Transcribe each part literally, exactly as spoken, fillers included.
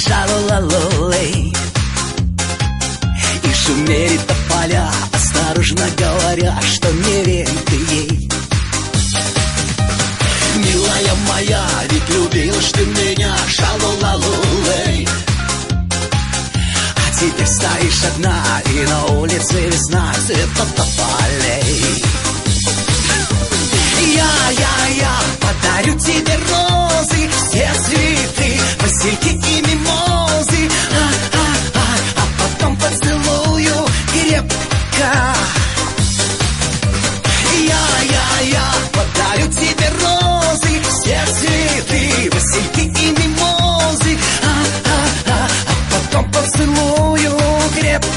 шалалалалей. И шумеет тополя, осторожно говоря, что не верь ты ей. Милая моя, ведь любила ж ты меня, шалалалалей. А теперь стоишь одна, и на улице весна, цвета тополей. Я, я, я подарю тебе розы, все цветы, васильки и мимозы, а, а, а, а потом поцелую крепко. Я, я, я подарю тебе розы, все цветы, васильки и мимозы, а, а, а, а потом поцелую крепко.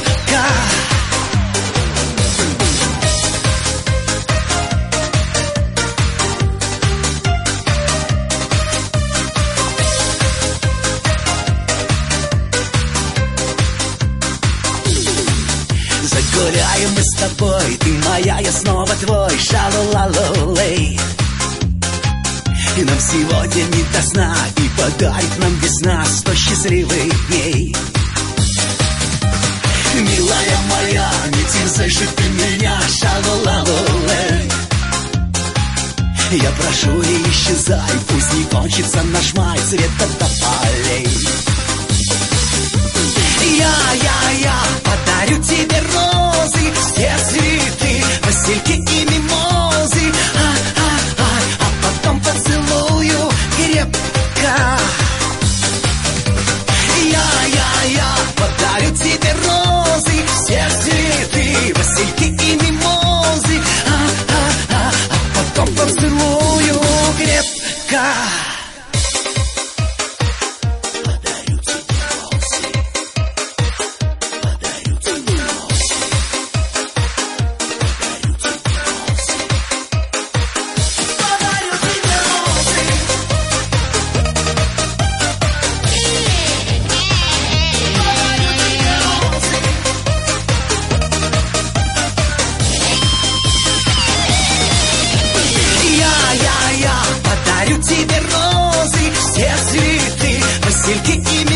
Загуляем мы с тобой, ты моя, я снова твой, шалалалалей. И нам сегодня не до сна, и подарит нам весна сто счастливых дней. Милая моя, не терзай же ты меня, шалалалалей. Я прошу, не исчезай, пусть не кончится наш май, цвета тополей. Я, я, я подарю тебе розы, все цветы, васильки и мимозы, а, а, а, а потом поцелую крепко. Я, я, я подарю тебе розы, все цветы, васильки и мимозы, а, а, а, а потом поцелую крепко. Подарю тебе розы, все цветы, васильки и